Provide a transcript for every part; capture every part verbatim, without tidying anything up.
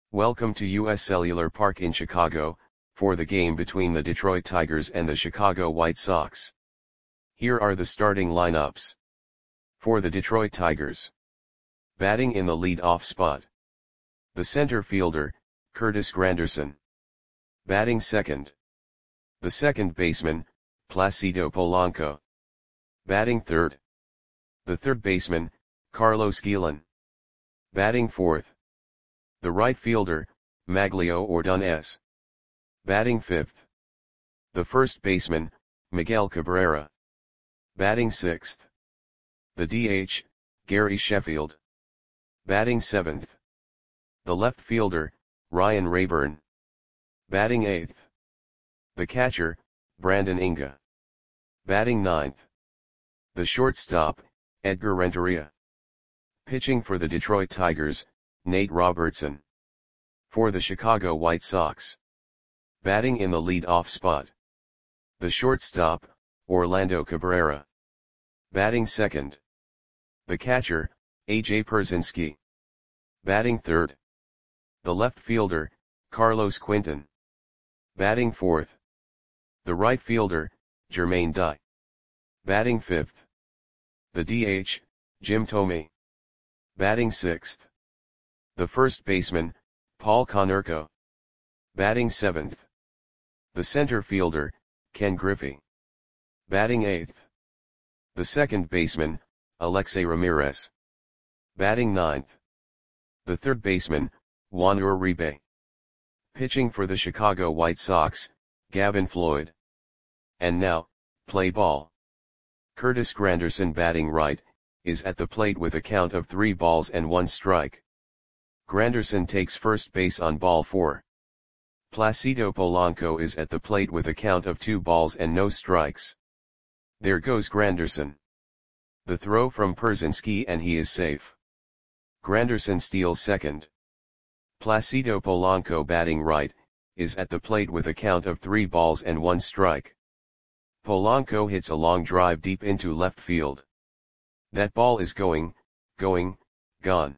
Welcome to U S Cellular Park in Chicago, for the game between the Detroit Tigers and the Chicago White Sox. Here are the starting lineups. For the Detroit Tigers. Batting in the lead-off spot. The center fielder, Curtis Granderson. Batting second. The second baseman, Placido Polanco. Batting third. The third baseman, Carlos Guillen. Batting fourth. The right fielder, Maglio Ordonez. Batting fifth. The first baseman, Miguel Cabrera. Batting sixth. The D H, Gary Sheffield. Batting seventh. The left fielder, Ryan Rayburn. Batting eighth. The catcher, Brandon Inga. Batting ninth. The shortstop, Edgar Renteria. Pitching for the Detroit Tigers, Nate Robertson. For the Chicago White Sox. Batting in the lead-off spot. The shortstop, Orlando Cabrera. Batting second. The catcher, A J Pierzynski. Batting third. The left fielder, Carlos Quinton. Batting fourth. The right fielder, Jermaine Dye. Batting fifth. The D H, Jim Thome. Batting sixth. The first baseman, Paul Konerko. Batting seventh. The center fielder, Ken Griffey. Batting eighth. The second baseman, Alexei Ramirez. Batting ninth. The third baseman, Juan Uribe. Pitching for the Chicago White Sox, Gavin Floyd. And now, play ball. Curtis Granderson batting right, is at the plate with a count of three balls and one strike. Granderson takes first base on ball four. Placido Polanco is at the plate with a count of two balls and no strikes. There goes Granderson. The throw from Pierzynski and he is safe. Granderson steals second. Placido Polanco batting right, is at the plate with a count of three balls and one strike. Polanco hits a long drive deep into left field. That ball is going, going, gone.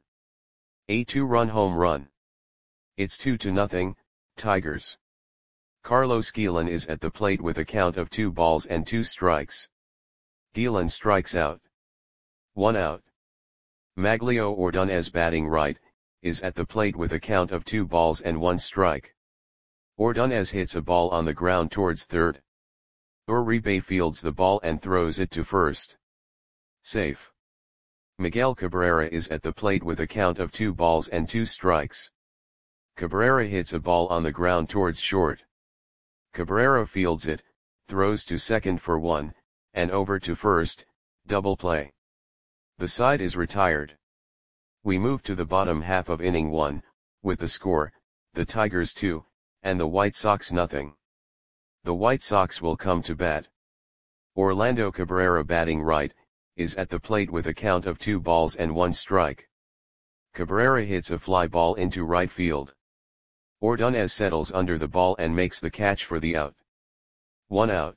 A two-run home run. It's two to nothing, Tigers. Carlos Guillen is at the plate with a count of two balls and two strikes. Guillen strikes out. One out. Maglio Ordonez batting right, is at the plate with a count of two balls and one strike. Ordonez hits a ball on the ground towards third. Uribe fields the ball and throws it to first. Safe. Miguel Cabrera is at the plate with a count of two balls and two strikes. Cabrera hits a ball on the ground towards short. Cabrera fields it, throws to second for one, and over to first, double play. The side is retired. We move to the bottom half of inning one, with the score, the Tigers two, and the White Sox nothing. The White Sox will come to bat. Orlando Cabrera batting right, is at the plate with a count of two balls and one strike. Cabrera hits a fly ball into right field. Ordonez settles under the ball and makes the catch for the out. One out.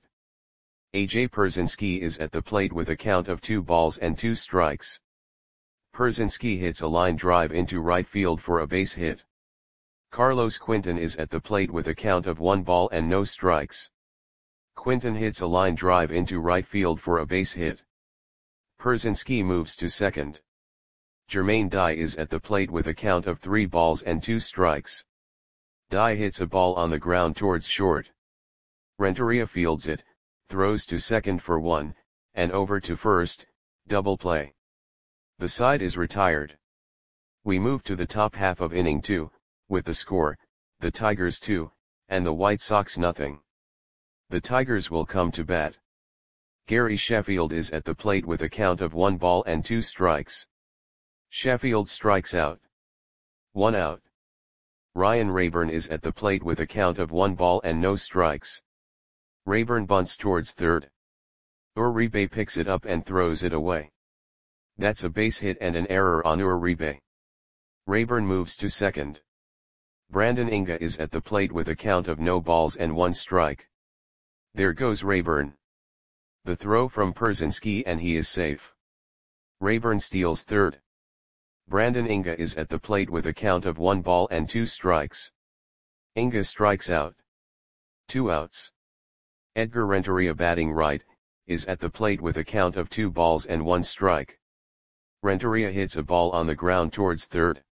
A J Pierzynski is at the plate with a count of two balls and two strikes. Pierzynski hits a line drive into right field for a base hit. Carlos Quinton is at the plate with a count of one ball and no strikes. Quinton hits a line drive into right field for a base hit. Pierzynski moves to second. Jermaine Dye is at the plate with a count of three balls and two strikes. Dye hits a ball on the ground towards short. Renteria fields it, throws to second for one, and over to first, double play. The side is retired. We move to the top half of inning two, with the score, the Tigers two, and the White Sox nothing. The Tigers will come to bat. Gary Sheffield is at the plate with a count of one ball and two strikes. Sheffield strikes out. One out. Ryan Rayburn is at the plate with a count of one ball and no strikes. Rayburn bunts towards third. Uribe picks it up and throws it away. That's a base hit and an error on Uribe. Rayburn moves to second. Brandon Inga is at the plate with a count of no balls and one strike. There goes Rayburn. The throw from Pierzynski and he is safe. Rayburn steals third. Brandon Inga is at the plate with a count of one ball and two strikes. Inga strikes out. Two outs. Edgar Renteria, batting right, is at the plate with a count of two balls and one strike. Renteria hits a ball on the ground towards third.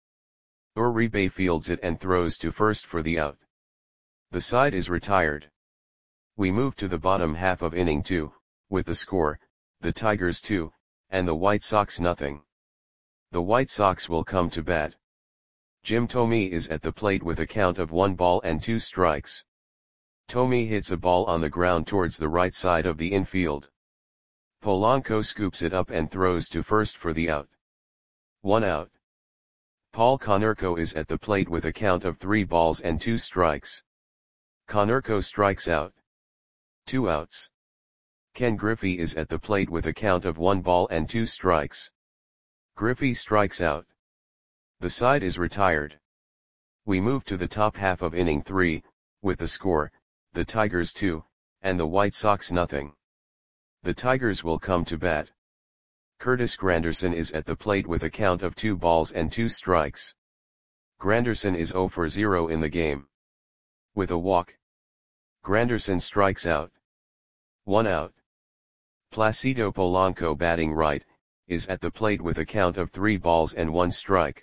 Uribe fields it and throws to first for the out. The side is retired. We move to the bottom half of inning two, with the score, the Tigers two, and the White Sox nothing. The White Sox will come to bat. Jim Thome is at the plate with a count of one ball and two strikes. Thome hits a ball on the ground towards the right side of the infield. Polanco scoops it up and throws to first for the out. One out. Paul Konerko is at the plate with a count of three balls and two strikes. Konerko strikes out. Two outs. Ken Griffey is at the plate with a count of one ball and two strikes. Griffey strikes out. The side is retired. We move to the top half of inning three, with the score, the Tigers two, and the White Sox nothing. The Tigers will come to bat. Curtis Granderson is at the plate with a count of two balls and two strikes. Granderson is zero for zero in the game. With a walk, Granderson strikes out. One out. Placido Polanco, batting right, is at the plate with a count of three balls and one strike.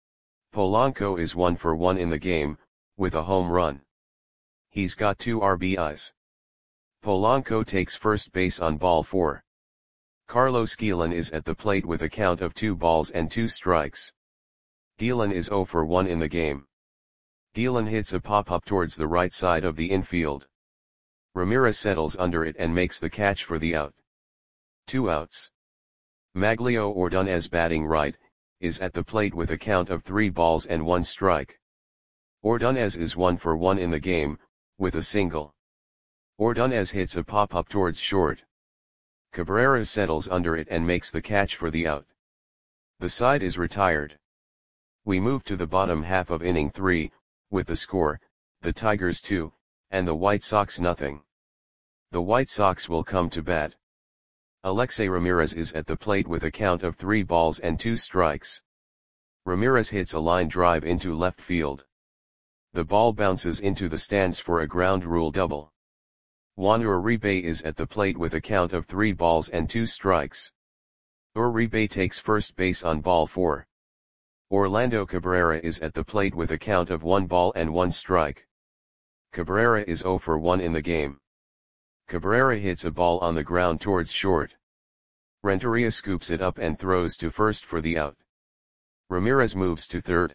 Polanco is one for one in the game, with a home run. He's got two R B Is. Polanco takes first base on ball four. Carlos Guillen is at the plate with a count of two balls and two strikes. Guillen is zero for one in the game. Guillen hits a pop-up towards the right side of the infield. Ramirez settles under it and makes the catch for the out. Two outs. Maglio Ordonez, batting right, is at the plate with a count of three balls and one strike. Ordonez is one for one in the game, with a single. Ordonez hits a pop-up towards short. Cabrera settles under it and makes the catch for the out. The side is retired. We move to the bottom half of inning three, with the score, the Tigers two, and the White Sox nothing. The White Sox will come to bat. Alexei Ramirez is at the plate with a count of three balls and two strikes. Ramirez hits a line drive into left field. The ball bounces into the stands for a ground rule double. Juan Uribe is at the plate with a count of three balls and two strikes. Uribe takes first base on ball four. Orlando Cabrera is at the plate with a count of one ball and one strike. Cabrera is zero for one in the game. Cabrera hits a ball on the ground towards short. Renteria scoops it up and throws to first for the out. Ramirez moves to third.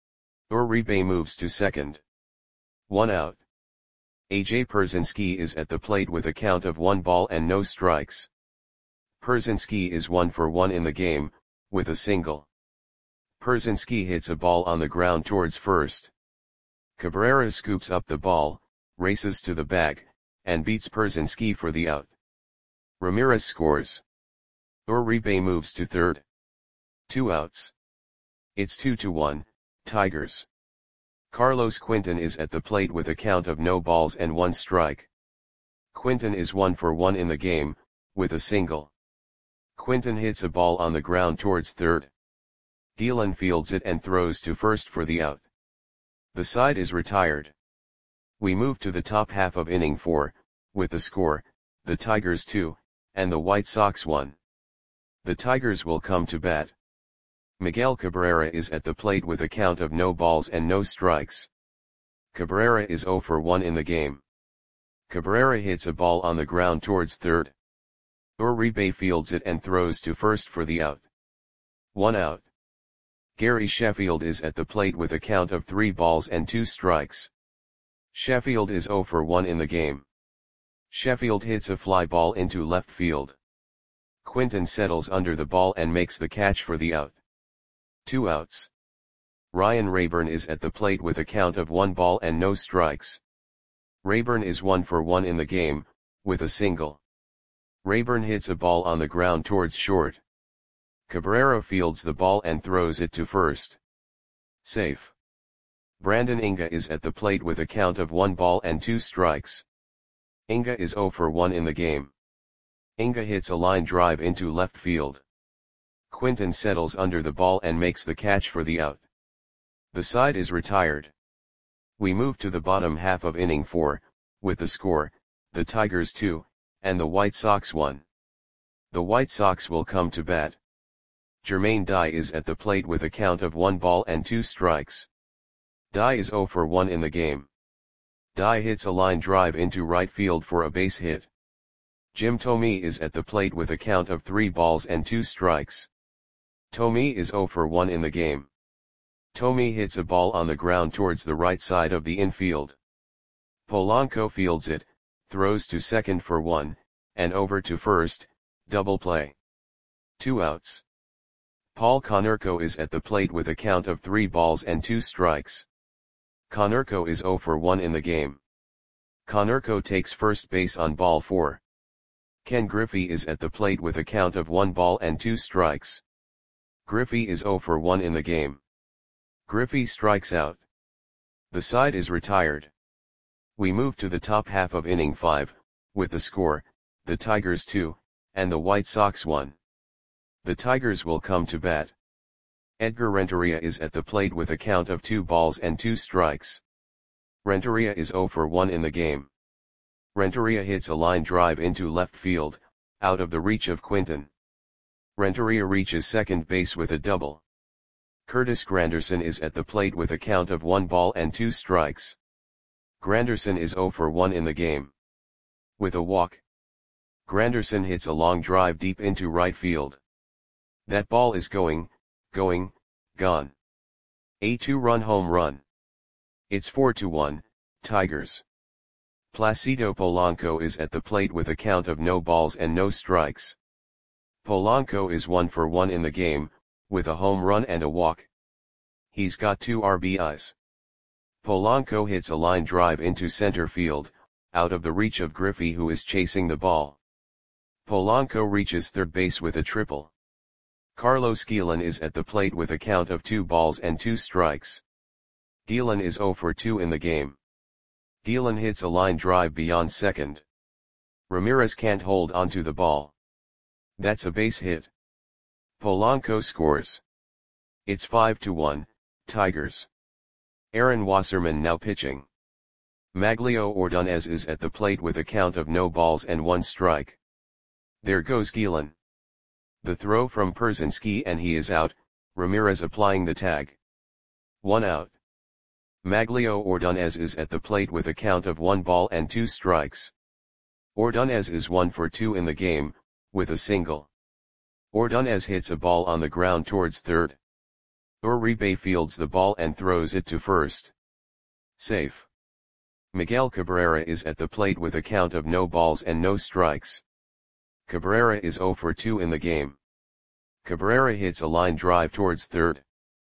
Uribe moves to second. One out. A J Pierzynski is at the plate with a count of one ball and no strikes. Pierzynski is one for one in the game, with a single. Pierzynski hits a ball on the ground towards first. Cabrera scoops up the ball, races to the bag, and beats Pierzynski for the out. Ramirez scores. Uribe moves to third. Two outs. It's two to one, Tigers. Carlos Quinton is at the plate with a count of no balls and one strike. Quinton is one for one in the game, with a single. Quinton hits a ball on the ground towards third. Guillen fields it and throws to first for the out. The side is retired. We move to the top half of inning four, with the score, the Tigers two, and the White Sox one. The Tigers will come to bat. Miguel Cabrera is at the plate with a count of no balls and no strikes. Cabrera is zero for one in the game. Cabrera hits a ball on the ground towards third. Uribe fields it and throws to first for the out. One out. Gary Sheffield is at the plate with a count of three balls and two strikes. Sheffield is zero for one in the game. Sheffield hits a fly ball into left field. Quinton settles under the ball and makes the catch for the out. Two outs. Ryan Rayburn is at the plate with a count of one ball and no strikes. Rayburn is one for one in the game, with a single. Rayburn hits a ball on the ground towards short. Cabrera fields the ball and throws it to first. Safe. Brandon Inga is at the plate with a count of one ball and two strikes. Inga is zero for one in the game. Inga hits a line drive into left field. Quinton settles under the ball and makes the catch for the out. The side is retired. We move to the bottom half of inning four, with the score, the Tigers two, and the White Sox one. The White Sox will come to bat. Jermaine Dye is at the plate with a count of one ball and two strikes. Dye is zero for one in the game. Dye hits a line drive into right field for a base hit. Jim Thome is at the plate with a count of three balls and two strikes. Thome is zero for one in the game. Thome hits a ball on the ground towards the right side of the infield. Polanco fields it, throws to second for one, and over to first, double play. Two outs. Paul Konerko is at the plate with a count of three balls and two strikes. Konerko is zero for one in the game. Konerko takes first base on ball four. Ken Griffey is at the plate with a count of one ball and two strikes. Griffey is zero for one in the game. Griffey strikes out. The side is retired. We move to the top half of inning five, with the score, the Tigers two, and the White Sox one. The Tigers will come to bat. Edgar Renteria is at the plate with a count of two balls and two strikes. Renteria is zero for one in the game. Renteria hits a line drive into left field, out of the reach of Quinton. Renteria reaches second base with a double. Curtis Granderson is at the plate with a count of one ball and two strikes. Granderson is zero for one in the game. With a walk, Granderson hits a long drive deep into right field. That ball is going, going, gone. A two-run home run. It's four to one, Tigers. Placido Polanco is at the plate with a count of no balls and no strikes. Polanco is one for one in the game, with a home run and a walk. He's got two R B Is. Polanco hits a line drive into center field, out of the reach of Griffey, who is chasing the ball. Polanco reaches third base with a triple. Carlos Guillen is at the plate with a count of two balls and two strikes. Guillen is zero for two in the game. Guillen hits a line drive beyond second. Ramirez can't hold onto the ball. That's a base hit. Polanco scores. It's five to one, Tigers. Aaron Wasserman now pitching. Maglio Ordonez is at the plate with a count of no balls and one strike. There goes Guillen. The throw from Pierzynski and he is out, Ramirez applying the tag. One out. Maglio Ordonez is at the plate with a count of one ball and two strikes. Ordonez is one for two in the game, with a single. Ordonez hits a ball on the ground towards third. Uribe fields the ball and throws it to first. Safe. Miguel Cabrera is at the plate with a count of no balls and no strikes. Cabrera is zero for two in the game. Cabrera hits a line drive towards third.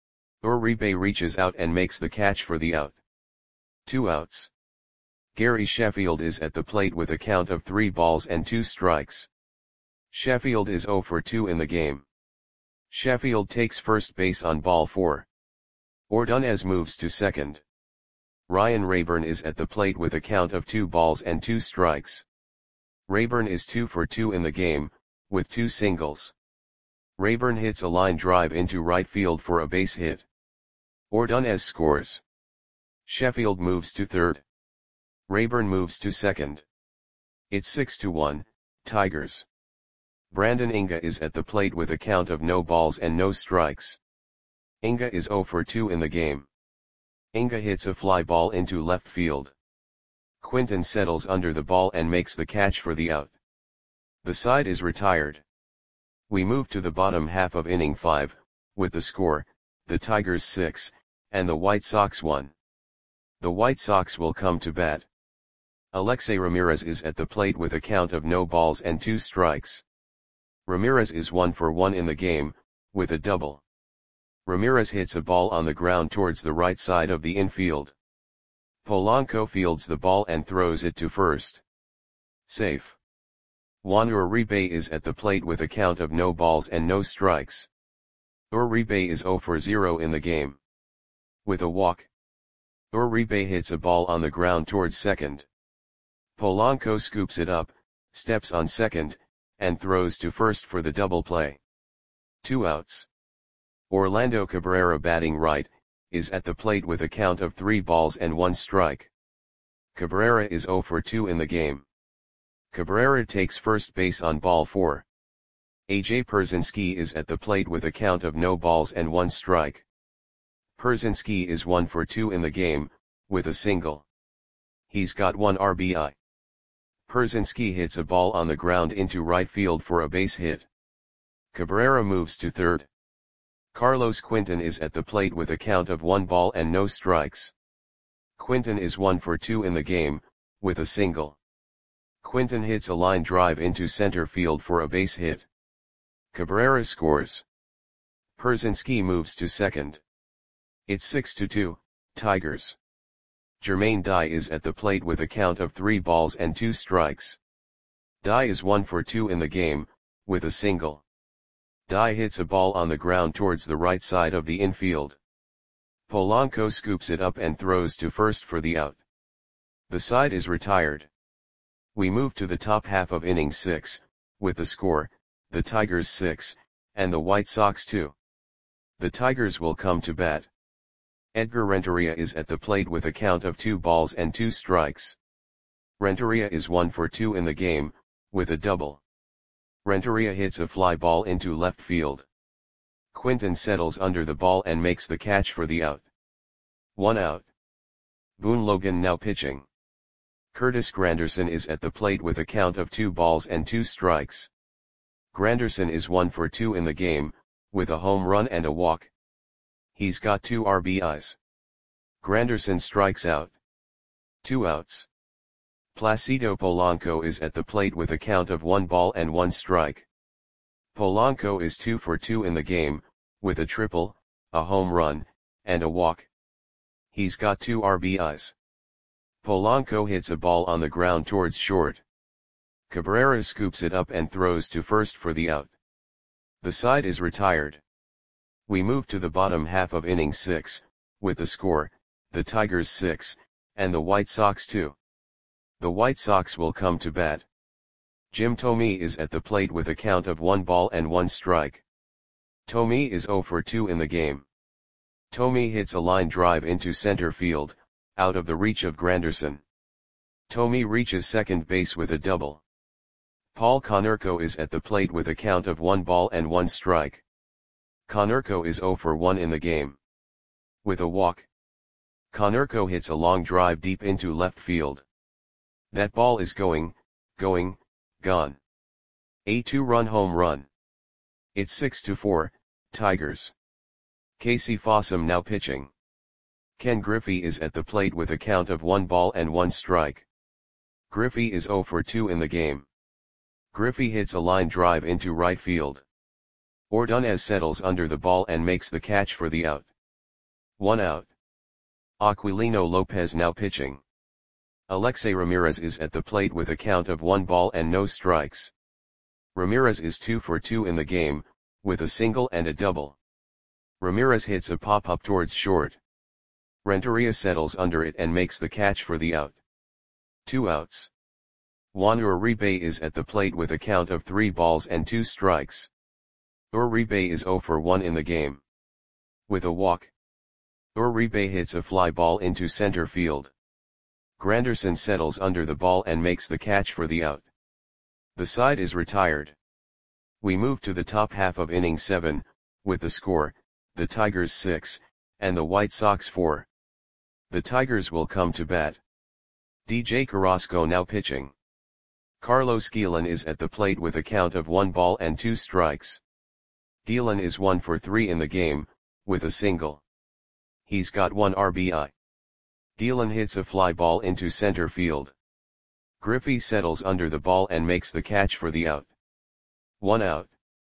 Uribe reaches out and makes the catch for the out. Two outs. Gary Sheffield is at the plate with a count of three balls and two strikes. Sheffield is zero for two in the game. Sheffield takes first base on ball four. Ordonez moves to second. Ryan Rayburn is at the plate with a count of two balls and two strikes. Rayburn is two for two in the game, with two singles. Rayburn hits a line drive into right field for a base hit. Ordonez scores. Sheffield moves to third. Rayburn moves to second. It's six to one, Tigers. Brandon Inga is at the plate with a count of no balls and no strikes. Inga is zero for two in the game. Inga hits a fly ball into left field. Quinton settles under the ball and makes the catch for the out. The side is retired. We move to the bottom half of inning five, with the score, the Tigers six, and the White Sox one. The White Sox will come to bat. Alexei Ramirez is at the plate with a count of no balls and two strikes. Ramirez is one for one in the game, with a double. Ramirez hits a ball on the ground towards the right side of the infield. Polanco fields the ball and throws it to first. Safe. Juan Uribe is at the plate with a count of no balls and no strikes. Uribe is zero for zero in the game. With a walk, Uribe hits a ball on the ground towards second. Polanco scoops it up, steps on second, and throws to first for the double play. Two outs. Orlando Cabrera, batting right, is at the plate with a count of three balls and one strike. Cabrera is zero for two in the game. Cabrera takes first base on ball four. A J Pierzynski is at the plate with a count of no balls and one strike. Pierzynski is one for two in the game, with a single. He's got one R B I. Pierzynski hits a ball on the ground into right field for a base hit. Cabrera moves to third. Carlos Quinton is at the plate with a count of one ball and no strikes. Quinton is one for two in the game, with a single. Quinton hits a line drive into center field for a base hit. Cabrera scores. Pierzynski moves to second. It's six to two, Tigers. Jermaine Dye is at the plate with a count of three balls and two strikes. Dye is one for two in the game, with a single. Dye hits a ball on the ground towards the right side of the infield. Polanco scoops it up and throws to first for the out. The side is retired. We move to the top half of inning six, with the score, the Tigers six, and the White Sox two. The Tigers will come to bat. Edgar Renteria is at the plate with a count of two balls and two strikes. Renteria is one for two in the game, with a double. Renteria hits a fly ball into left field. Quinton settles under the ball and makes the catch for the out. One out. Boone Logan now pitching. Curtis Granderson is at the plate with a count of two balls and two strikes. Granderson is one for two in the game, with a home run and a walk. He's got two R B Is. Granderson strikes out. Two outs. Placido Polanco is at the plate with a count of one ball and one strike. Polanco is two for two in the game, with a triple, a home run, and a walk. He's got two R B Is. Polanco hits a ball on the ground towards short. Cabrera scoops it up and throws to first for the out. The side is retired. We move to the bottom half of inning six, with the score, the Tigers six, and the White Sox two. The White Sox will come to bat. Jim Thome is at the plate with a count of one ball and one strike. Thome is zero for two in the game. Thome hits a line drive into center field, out of the reach of Granderson. Thome reaches second base with a double. Paul Konerko is at the plate with a count of one ball and one strike. Konerko is zero for one in the game. With a walk. Konerko hits a long drive deep into left field. That ball is going, going, gone. A two-run home run. It's six to four, Tigers. Casey Fossum now pitching. Ken Griffey is at the plate with a count of one ball and one strike. Griffey is zero for two in the game. Griffey hits a line drive into right field. Ordonez settles under the ball and makes the catch for the out. One out. Aquilino Lopez now pitching. Alexei Ramirez is at the plate with a count of one ball and no strikes. Ramirez is two for two in the game, with a single and a double. Ramirez hits a pop-up towards short. Renteria settles under it and makes the catch for the out. Two outs. Juan Uribe is at the plate with a count of three balls and two strikes. Uribe is zero for one in the game. With a walk. Uribe hits a fly ball into center field. Granderson settles under the ball and makes the catch for the out. The side is retired. We move to the top half of inning seven, with the score, the Tigers six, and the White Sox four. The Tigers will come to bat. D J Carrasco now pitching. Carlos Guillen is at the plate with a count of one ball and two strikes. Guillen is one for three in the game, with a single. He's got one R B I. Guillen hits a fly ball into center field. Griffey settles under the ball and makes the catch for the out. One out.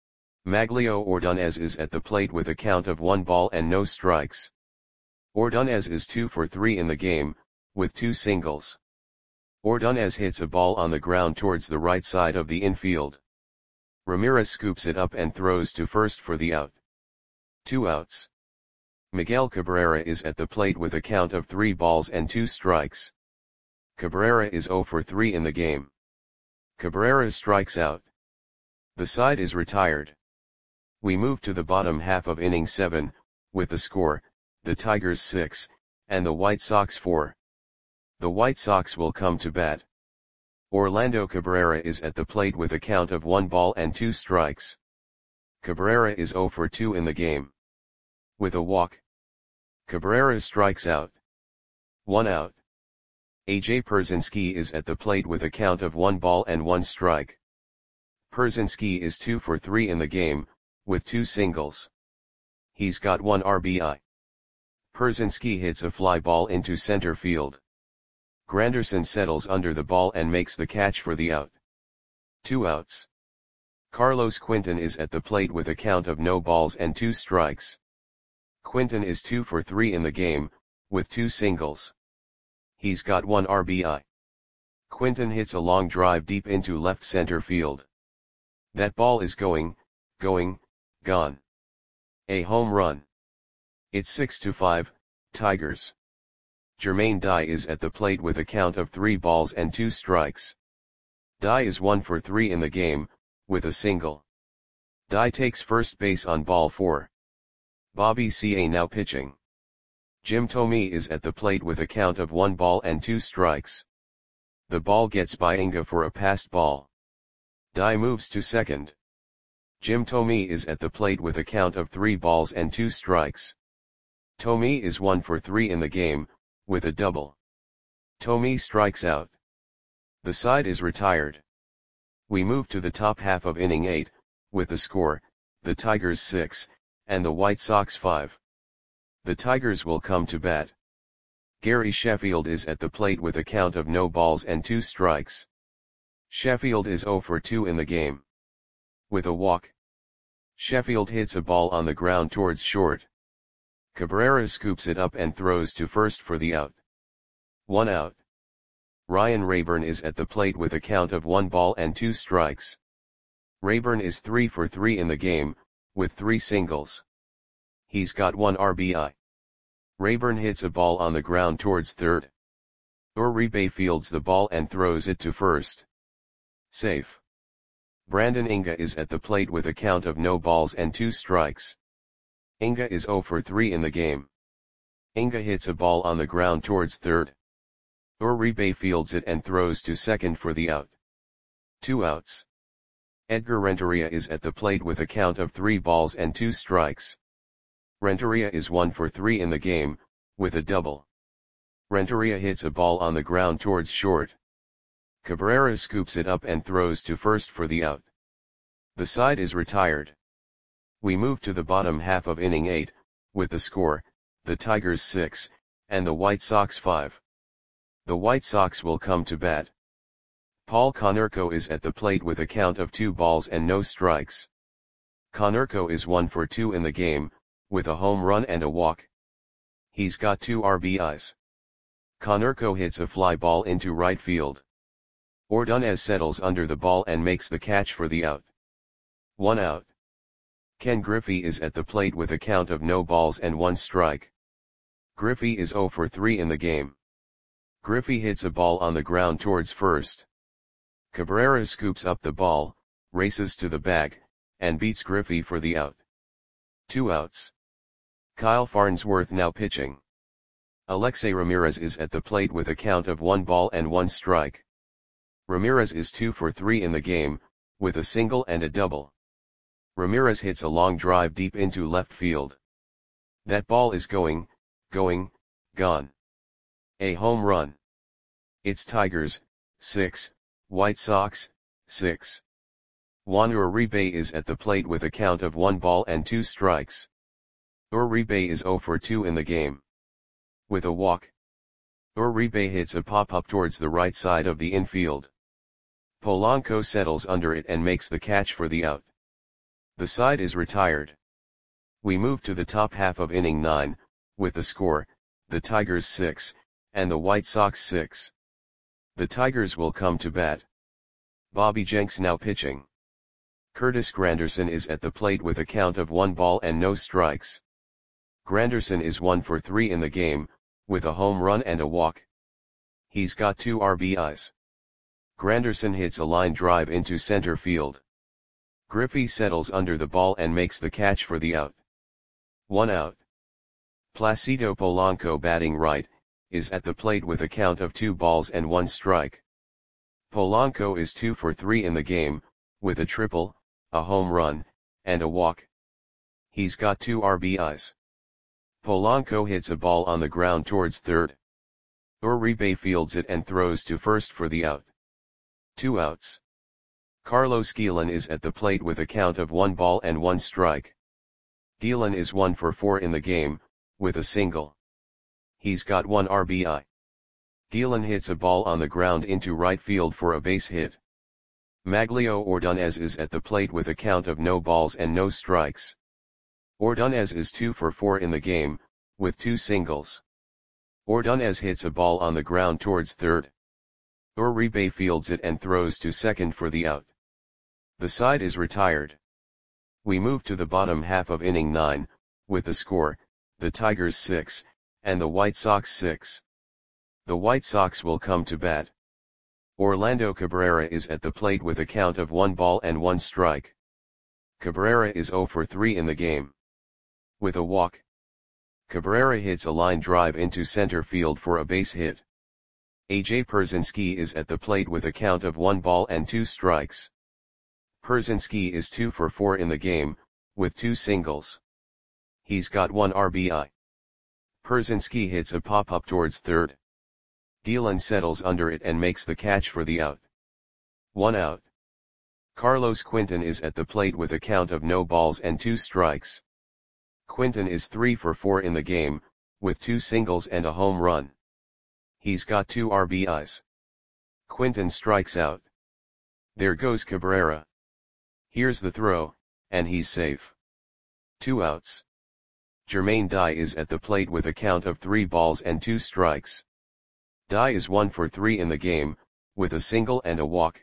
Maglio Ordonez is at the plate with a count of one ball and no strikes. Ordonez is two for three in the game, with two singles. Ordonez hits a ball on the ground towards the right side of the infield. Ramirez scoops it up and throws to first for the out. Two outs. Miguel Cabrera is at the plate with a count of three balls and two strikes. Cabrera is zero for three in the game. Cabrera strikes out. The side is retired. We move to the bottom half of inning seven, with the score, the Tigers six, and the White Sox four. The White Sox will come to bat. Orlando Cabrera is at the plate with a count of one ball and two strikes. Cabrera is zero for two in the game. With a walk, Cabrera strikes out. One out. A J Pierzynski is at the plate with a count of one ball and one strike. Pierzynski is two for three in the game, with two singles. He's got one R B I. Pierzynski hits a fly ball into center field. Granderson settles under the ball and makes the catch for the out. Two outs. Carlos Quinton is at the plate with a count of no balls and two strikes. Quinton is two for three in the game, with two singles. He's got one R B I. Quinton hits a long drive deep into left center field. That ball is going, going, gone. A home run. It's six to five, Tigers. Jermaine Dye is at the plate with a count of three balls and two strikes. Dye is one for three in the game, with a single. Dye takes first base on ball four. Bobby C A now pitching. Jim Thome is at the plate with a count of one ball and two strikes. The ball gets by Inga for a passed ball. Dye moves to second. Jim Thome is at the plate with a count of three balls and two strikes. Thome is one for three in the game, with a double. Thome strikes out. The side is retired. We move to the top half of inning eight, with the score, the Tigers six, and the White Sox five. The Tigers will come to bat. Gary Sheffield is at the plate with a count of no balls and two strikes. Sheffield is zero for two in the game. With a walk, Sheffield hits a ball on the ground towards short. Cabrera scoops it up and throws to first for the out. One out. Ryan Rayburn is at the plate with a count of one ball and two strikes. Rayburn is three for three in the game, with three singles. He's got one R B I. Rayburn hits a ball on the ground towards third. Uribe fields the ball and throws it to first. Safe. Brandon Inga is at the plate with a count of no balls and two strikes. Inga is zero for three in the game. Inga hits a ball on the ground towards third. Uribe fields it and throws to second for the out. Two outs. Edgar Renteria is at the plate with a count of three balls and two strikes. Renteria is one for three in the game, with a double. Renteria hits a ball on the ground towards short. Cabrera scoops it up and throws to first for the out. The side is retired. We move to the bottom half of inning eight, with the score, the Tigers six, and the White Sox five. The White Sox will come to bat. Paul Konerko is at the plate with a count of two balls and no strikes. Konerko is one for two in the game, with a home run and a walk. He's got two R B Is. Konerko hits a fly ball into right field. Ordonez settles under the ball and makes the catch for the out. One out. Ken Griffey is at the plate with a count of no balls and one strike. Griffey is zero for three in the game. Griffey hits a ball on the ground towards first. Cabrera scoops up the ball, races to the bag, and beats Griffey for the out. Two outs. Kyle Farnsworth now pitching. Alexei Ramirez is at the plate with a count of one ball and one strike. Ramirez is two for three in the game, with a single and a double. Ramirez hits a long drive deep into left field. That ball is going, going, gone. A home run. It's Tigers, six, White Sox, six. Juan Uribe is at the plate with a count of one ball and two strikes. Uribe is zero for two in the game. With a walk, Uribe hits a pop-up towards the right side of the infield. Polanco settles under it and makes the catch for the out. The side is retired. We move to the top half of inning nine, with the score, the Tigers six, and the White Sox six. The Tigers will come to bat. Bobby Jenks now pitching. Curtis Granderson is at the plate with a count of one ball and no strikes. Granderson is one for three in the game, with a home run and a walk. He's got two R B Is. Granderson hits a line drive into center field. Griffey settles under the ball and makes the catch for the out. One out. Placido Polanco, batting right, is at the plate with a count of two balls and one strike. Polanco is two for three in the game, with a triple, a home run, and a walk. He's got two R B Is. Polanco hits a ball on the ground towards third. Uribe fields it and throws to first for the out. Two outs. Carlos Guillen is at the plate with a count of one ball and one strike. Guillen is one for four in the game, with a single. He's got one R B I. Guillen hits a ball on the ground into right field for a base hit. Maglio Ordonez is at the plate with a count of no balls and no strikes. Ordonez is two for four in the game, with two singles. Ordonez hits a ball on the ground towards third. Uribe fields it and throws to second for the out. The side is retired. We move to the bottom half of inning nine, with the score, the Tigers six, and the White Sox six. The White Sox will come to bat. Orlando Cabrera is at the plate with a count of one ball and one strike. Cabrera is zero for three in the game. With a walk. Cabrera hits a line drive into center field for a base hit. A J Pierzynski is at the plate with a count of one ball and two strikes. Pierzynski is two for four in the game, with two singles. He's got one R B I. Pierzynski hits a pop-up towards third. Guillen settles under it and makes the catch for the out. One out. Carlos Quinton is at the plate with a count of no balls and two strikes. Quinton is three for four in the game, with two singles and a home run. He's got two R B Is. Quinton strikes out. There goes Cabrera. Here's the throw, and he's safe. Two outs. Jermaine Dye is at the plate with a count of three balls and two strikes. Dye is one for three in the game, with a single and a walk.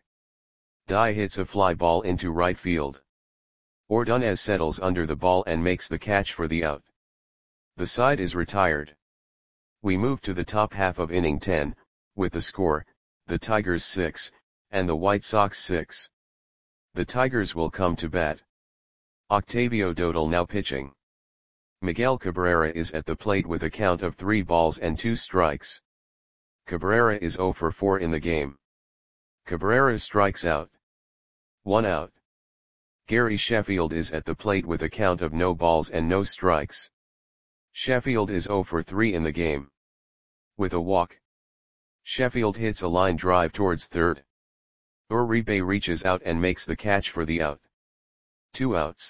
Dye hits a fly ball into right field. Ordonez settles under the ball and makes the catch for the out. The side is retired. We move to the top half of inning ten, with the score, the Tigers six, and the White Sox six. The Tigers will come to bat. Octavio Dotel now pitching. Miguel Cabrera is at the plate with a count of three balls and two strikes. Cabrera is zero for four in the game. Cabrera strikes out. One out. Gary Sheffield is at the plate with a count of no balls and no strikes. Sheffield is zero for three in the game. With a walk. Sheffield hits a line drive towards third. Uribe reaches out and makes the catch for the out. Two outs.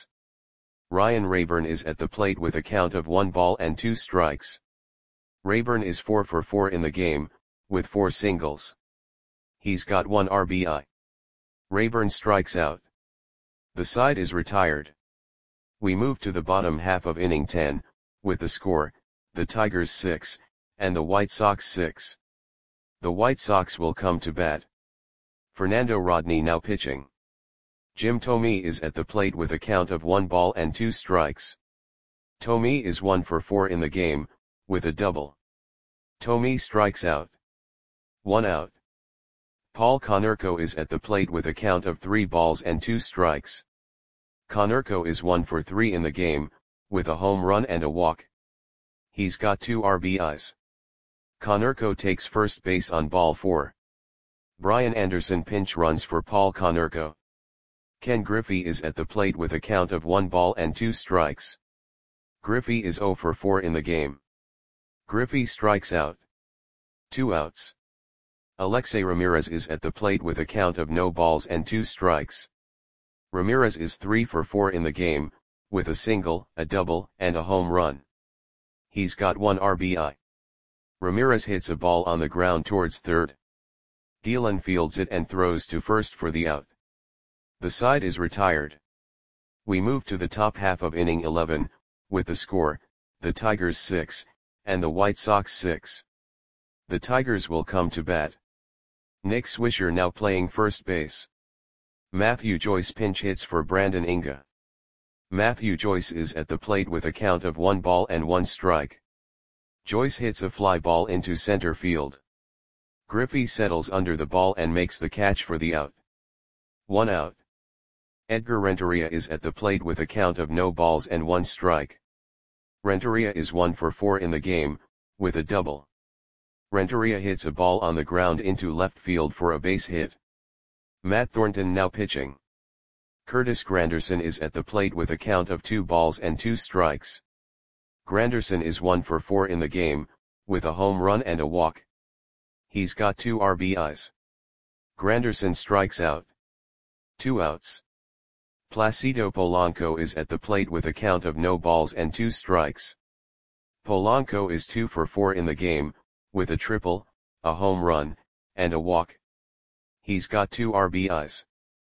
Ryan Rayburn is at the plate with a count of one ball and two strikes. Rayburn is four for four in the game, with four singles. He's got one R B I. Rayburn strikes out. The side is retired. We move to the bottom half of inning ten, with the score, the Tigers six, and the White Sox six. The White Sox will come to bat. Fernando Rodney now pitching. Jim Thome is at the plate with a count of one ball and two strikes. Thome is one for four in the game, with a double. Thome strikes out. One out. Paul Konerko is at the plate with a count of three balls and two strikes. Konerko is one for three in the game, with a home run and a walk. He's got two R B Is. Konerko takes first base on ball four. Brian Anderson pinch runs for Paul Konerko. Ken Griffey is at the plate with a count of one ball and two strikes. Griffey is zero for four in the game. Griffey strikes out. Two outs. Alexei Ramirez is at the plate with a count of no balls and two strikes. Ramirez is three for four in the game, with a single, a double, and a home run. He's got one R B I. Ramirez hits a ball on the ground towards third. Guillen fields it and throws to first for the out. The side is retired. We move to the top half of inning eleven, with the score, the Tigers six, and the White Sox six. The Tigers will come to bat. Nick Swisher now playing first base. Matthew Joyce pinch hits for Brandon Inga. Matthew Joyce is at the plate with a count of one ball and one strike. Joyce hits a fly ball into center field. Griffey settles under the ball and makes the catch for the out. One out. Edgar Renteria is at the plate with a count of no balls and one strike. Renteria is one for four in the game, with a double. Renteria hits a ball on the ground into left field for a base hit. Matt Thornton now pitching. Curtis Granderson is at the plate with a count of two balls and two strikes. Granderson is one for four in the game, with a home run and a walk. He's got two R B Is. Granderson strikes out. Two outs. Placido Polanco is at the plate with a count of no balls and two strikes. Polanco is two for four in the game, with a triple, a home run, and a walk. He's got two R B Is.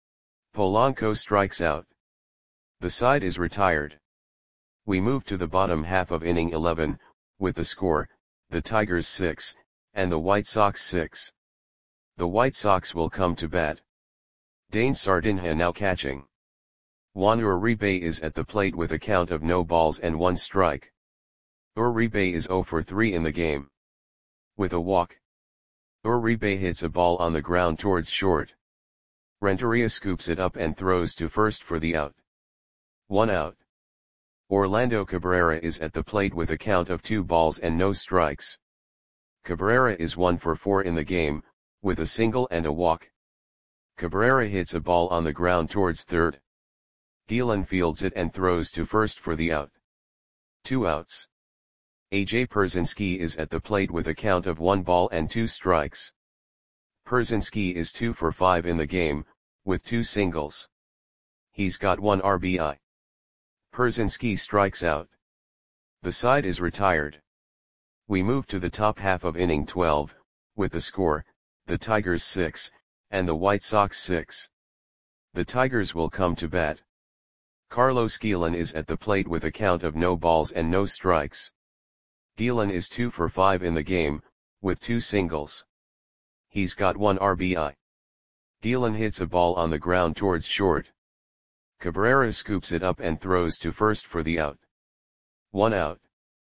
Polanco strikes out. The side is retired. We move to the bottom half of inning eleven, with the score, the Tigers six, and the White Sox six. The White Sox will come to bat. Dane Sardinha now catching. Juan Uribe is at the plate with a count of no balls and one strike. Uribe is zero for three in the game. With a walk. Uribe hits a ball on the ground towards short. Renteria scoops it up and throws to first for the out. One out. Orlando Cabrera is at the plate with a count of two balls and no strikes. Cabrera is one for four in the game, with a single and a walk. Cabrera hits a ball on the ground towards third. Gielan fields it and throws to first for the out. Two outs. A J Pierzynski is at the plate with a count of one ball and two strikes. Pierzynski is two for five in the game, with two singles. He's got one R B I. Pierzynski strikes out. The side is retired. We move to the top half of inning twelve, with the score, the Tigers six, and the White Sox six. The Tigers will come to bat. Carlos Gielan is at the plate with a count of no balls and no strikes. Gielan is two for five in the game, with two singles. He's got one R B I. Gielan hits a ball on the ground towards short. Cabrera scoops it up and throws to first for the out. One out.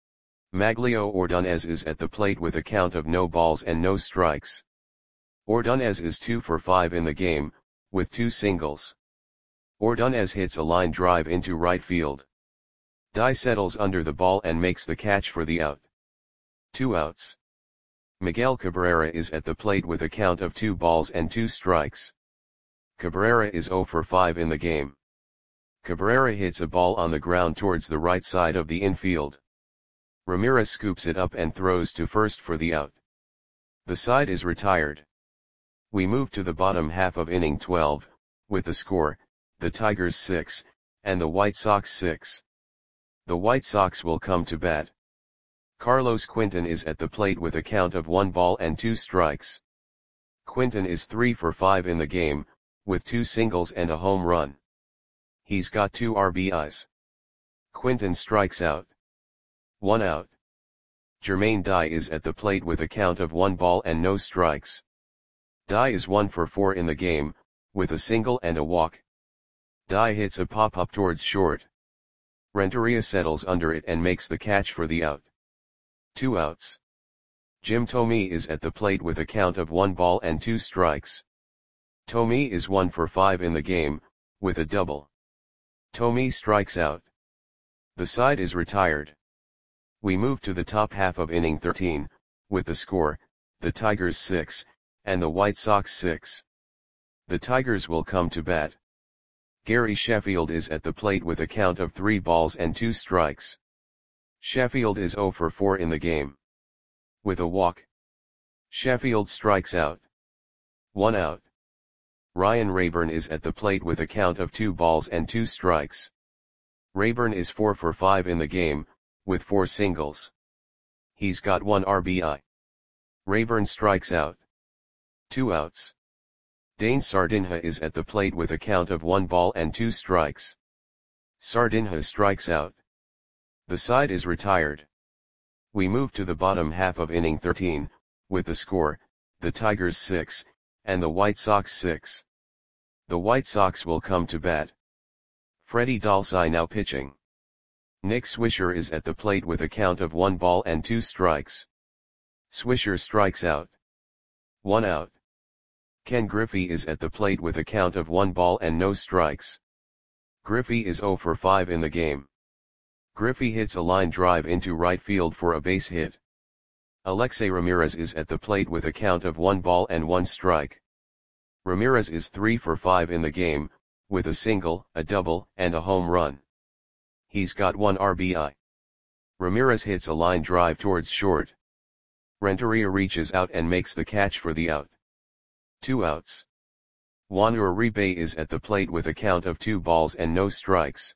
Maglio Ordonez is at the plate with a count of no balls and no strikes. Ordonez is two for five in the game, with two singles. Ordonez hits a line drive into right field. Dye settles under the ball and makes the catch for the out. Two outs. Miguel Cabrera is at the plate with a count of two balls and two strikes. Cabrera is zero for five in the game. Cabrera hits a ball on the ground towards the right side of the infield. Ramirez scoops it up and throws to first for the out. The side is retired. We move to the bottom half of inning twelve, with the score, the Tigers six, and the White Sox six. The White Sox will come to bat. Carlos Quinton is at the plate with a count of one ball and two strikes. Quinton is three for five in the game, with two singles and a home run. He's got two R B Is. Quinton strikes out. One out. Jermaine Dye is at the plate with a count of one ball and no strikes. Dye is one for four in the game, with a single and a walk. Dye hits a pop-up towards short. Renteria settles under it and makes the catch for the out. Two outs. Jim Thome is at the plate with a count of one ball and two strikes. Thome is one for five in the game, with a double. Thome strikes out. The side is retired. We move to the top half of inning thirteen, with the score, the Tigers six, and the White Sox six. The Tigers will come to bat. Gary Sheffield is at the plate with a count of three balls and two strikes. Sheffield is zero for four in the game. With a walk. Sheffield strikes out. One out. Ryan Rayburn is at the plate with a count of two balls and two strikes. Rayburn is four for five in the game, with four singles. He's got one R B I. Rayburn strikes out. Two outs. Dane Sardinha is at the plate with a count of one ball and two strikes. Sardinha strikes out. The side is retired. We move to the bottom half of inning thirteen, with the score, the Tigers six, and the White Sox six. The White Sox will come to bat. Freddie Dalsai now pitching. Nick Swisher is at the plate with a count of one ball and two strikes. Swisher strikes out. One out. Ken Griffey is at the plate with a count of one ball and no strikes. Griffey is zero for five in the game. Griffey hits a line drive into right field for a base hit. Alexei Ramirez is at the plate with a count of one ball and one strike. Ramirez is three for five in the game, with a single, a double, and a home run. He's got one R B I. Ramirez hits a line drive towards short. Renteria reaches out and makes the catch for the out. Two outs. Juan Uribe is at the plate with a count of two balls and no strikes.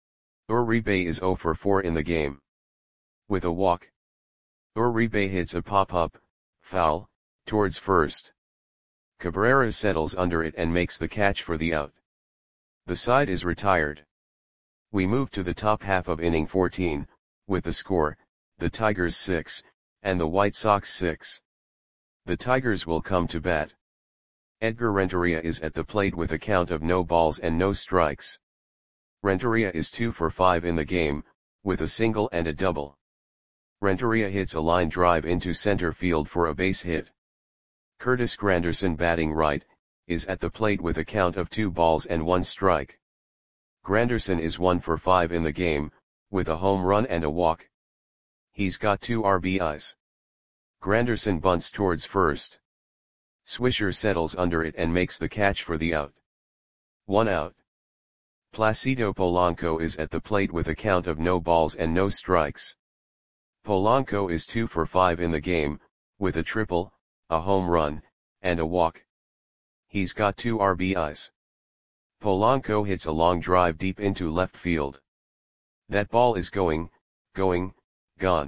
Uribe is zero for four in the game. With a walk. Uribe hits a pop-up, foul, towards first. Cabrera settles under it and makes the catch for the out. The side is retired. We move to the top half of inning fourteen, with the score, the Tigers six, and the White Sox six. The Tigers will come to bat. Edgar Renteria is at the plate with a count of no balls and no strikes. Renteria is two for five in the game, with a single and a double. Renteria hits a line drive into center field for a base hit. Curtis Granderson, batting right, is at the plate with a count of two balls and one strike. Granderson is one for five in the game, with a home run and a walk. He's got two R B Is. Granderson bunts towards first. Swisher settles under it and makes the catch for the out. One out. Placido Polanco is at the plate with a count of no balls and no strikes. Polanco is two for five in the game, with a triple, a home run, and a walk. He's got two R B Is. Polanco hits a long drive deep into left field. That ball is going, going, gone.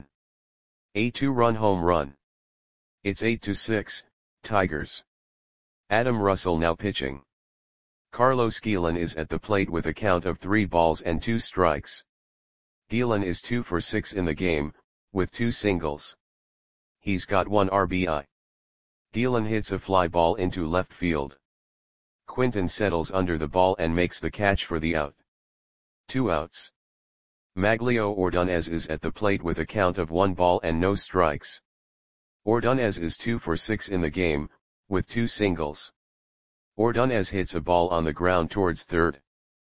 A two-run home run. It's eight to six, Tigers. Adam Russell now pitching. Carlos Guillen is at the plate with a count of three balls and two strikes. Guillen is two for six in the game, with two singles. He's got one R B I. Guillen hits a fly ball into left field. Quinton settles under the ball and makes the catch for the out. Two outs. Maglio Ordonez is at the plate with a count of one ball and no strikes. Ordonez is two for six in the game, with two singles. Ordonez hits a ball on the ground towards third.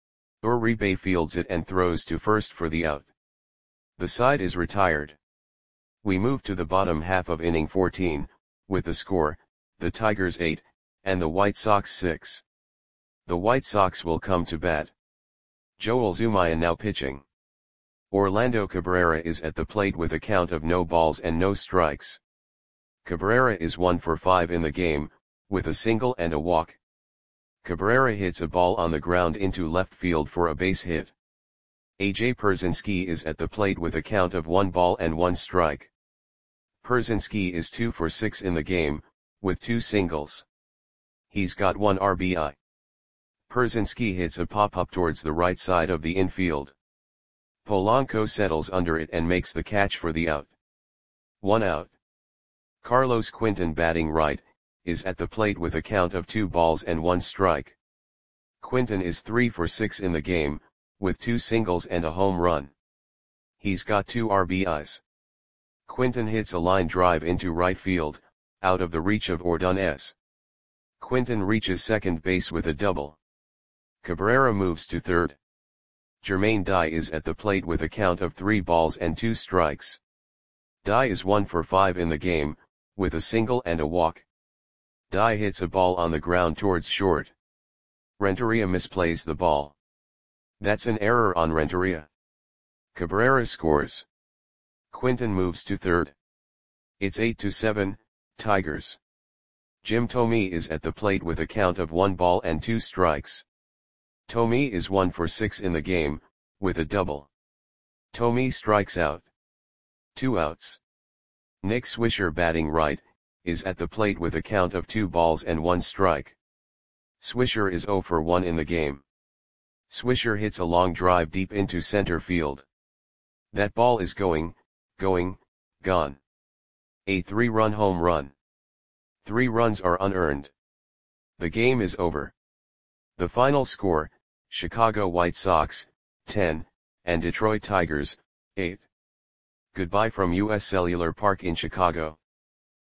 Uribe fields it and throws to first for the out. The side is retired. We move to the bottom half of inning fourteen, with the score, the Tigers eight, and the White Sox six. The White Sox will come to bat. Joel Zumaya now pitching. Orlando Cabrera is at the plate with a count of no balls and no strikes. Cabrera is one for five in the game, with a single and a walk. Cabrera hits a ball on the ground into left field for a base hit. A J Pierzynski is at the plate with a count of one ball and one strike. Pierzynski is two for six in the game, with two singles. He's got one R B I. Pierzynski hits a pop-up towards the right side of the infield. Polanco settles under it and makes the catch for the out. One out. Carlos Quinton, batting right, is at the plate with a count of two balls and one strike. Quinton is three for six in the game, with two singles and a home run. He's got two R B Is. Quinton hits a line drive into right field, out of the reach of Ordonez. Quinton reaches second base with a double. Cabrera moves to third. Jermaine Dye is at the plate with a count of three balls and two strikes. Dye is one for five in the game, with a single and a walk. Dye hits a ball on the ground towards short. Renteria misplays the ball. That's an error on Renteria. Cabrera scores. Quinton moves to third. It's eight to seven, Tigers. Jim Thome is at the plate with a count of one ball and two strikes. Thome is one for six in the game, with a double. Thome strikes out. Two outs. Nick Swisher, batting right, is at the plate with a count of two balls and one strike. Swisher is zero for one in the game. Swisher hits a long drive deep into center field. That ball is going, going, gone. A three-run home run. Three runs are unearned. The game is over. The final score, Chicago White Sox, ten, and Detroit Tigers, eight. Goodbye from U S Cellular Park in Chicago.